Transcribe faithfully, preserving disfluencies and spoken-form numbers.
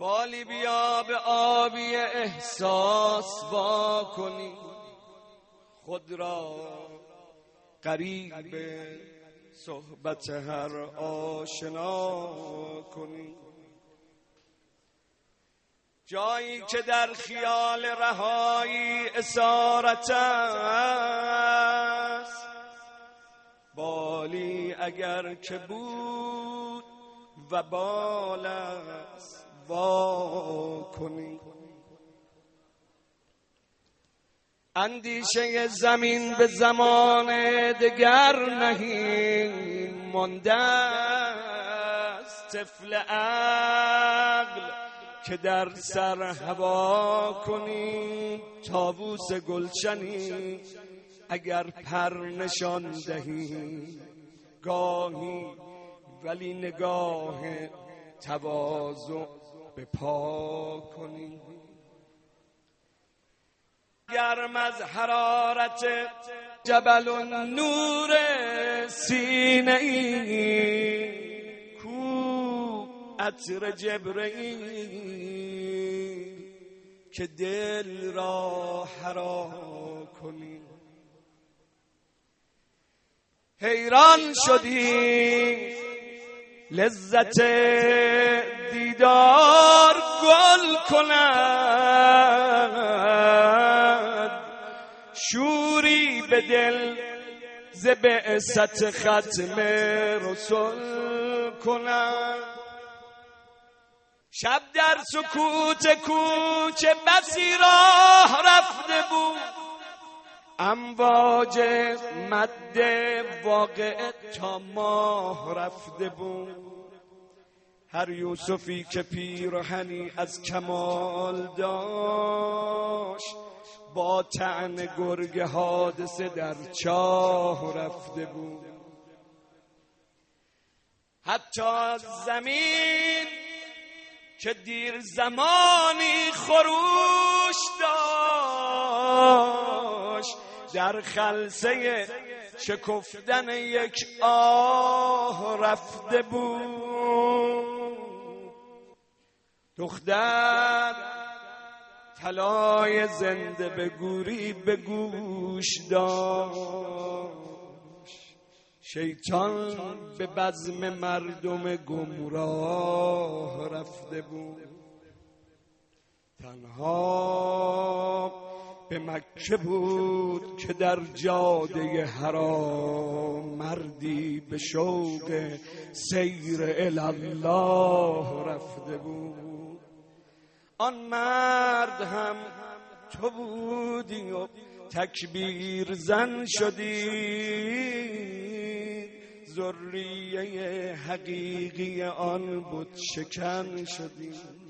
بالی بیا به آبی احساس وا کنی، خود را قریب صحبت هر آشنا کنی. جایی که در خیال رهایی اسارت است، بالی اگر که بود و بال است وا کنی. اندیشه زمین به زمان دگر نهیم مانده است، طفل عقل که در سر هوا کنی. طاووس گلشنی اگر پر نشان دهی گاهی، ولی نگاه تواضع به پا کنی. گرم از حرارت جبل نور سینه ای، کو عطر جبرئیل که دل را حرا کنی. حیران شدی لذت دیدار گل کند، شوری به دل ز بعثت ختم رسل کند. شب در سکوت کوچه بسی راه رفته بود، امواج مد واقع تا ماه رفته بود. هر یوسفی که پیرهنی از کمال داشت، با طعن گرگ حادثه در چاه رفته بود. حتی زمین که دیر زمانی خروش داشت، در خلسه شکفتن یک آه رفته بود. دختر طلای زنده به گوری به گوش داشت، شیطان به بزم مردم گمراه رفته بود. تنها به مکه بود که در جاده حرام مردی به شوق سیر الله رفته بود. آن مرد هم تو بودی و تکبیر زن شدی، ذریه حقیقی آن بت شکن شدی.